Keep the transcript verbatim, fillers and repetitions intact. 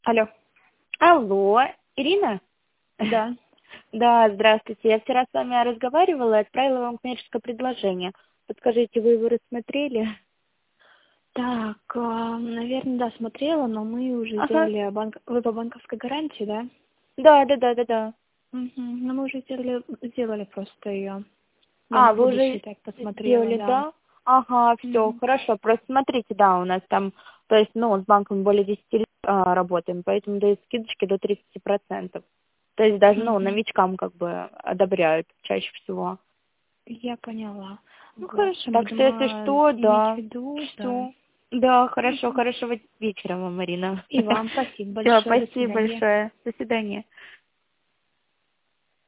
Алло. Алло, Ирина? Да. Да, здравствуйте. Я вчера с вами разговаривала и отправила вам коммерческое предложение. Подскажите, вы его рассмотрели? Так, наверное, да, смотрела, но мы уже Ага. сделали банк... Вы по банковской гарантии, да? Да, да, да, да, да. Угу. Но мы уже сделали, сделали просто ее. Я А, на вы будущее уже так посмотрела, сделали, да. да? Ага, все, Угу. хорошо. Просто смотрите, да, у нас там, то есть, ну, с банком более десяти лет а, работаем, поэтому дают скидочки до тридцати процентов. То есть даже, ну, Угу. новичкам как бы одобряют чаще всего. Я поняла. Ну Вот. хорошо, Так что, будем если а, что, иметь в да, виду, да. все. Да, хорошо, Угу. хорошего вечера вам, Марина. И вам спасибо Все, большое, до спасибо свидания. большое. До свидания.